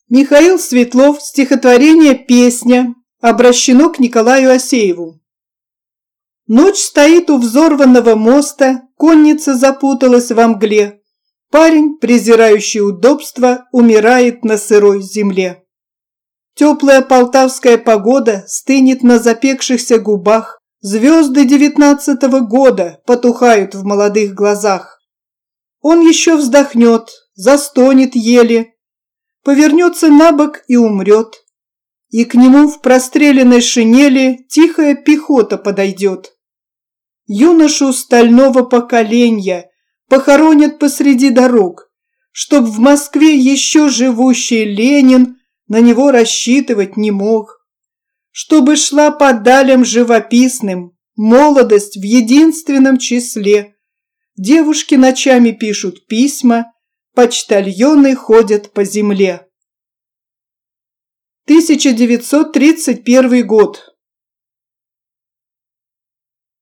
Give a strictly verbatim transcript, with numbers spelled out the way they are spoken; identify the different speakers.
Speaker 1: Михаил Светлов, стихотворение «Песня», обращено к Николаю Асееву. Ночь стоит у взорванного моста, конница запуталась во мгле. Парень, презирающий удобства, умирает на сырой земле. Теплая полтавская погода стынет на запекшихся губах. Звезды девятнадцатого года потухают в молодых глазах. Он еще вздохнет, застонет еле, повернется на бок и умрет. И к нему в простреленной шинели тихая пехота подойдет. Юношу стального поколенья похоронят посреди дорог, чтоб в Москве еще живущий Ленин на него рассчитывать не мог. Чтобы шла по далям живописным молодость в единственном числе. Девушки ночами пишут письма, почтальоны ходят по земле. тысяча девятьсот тридцать первый год.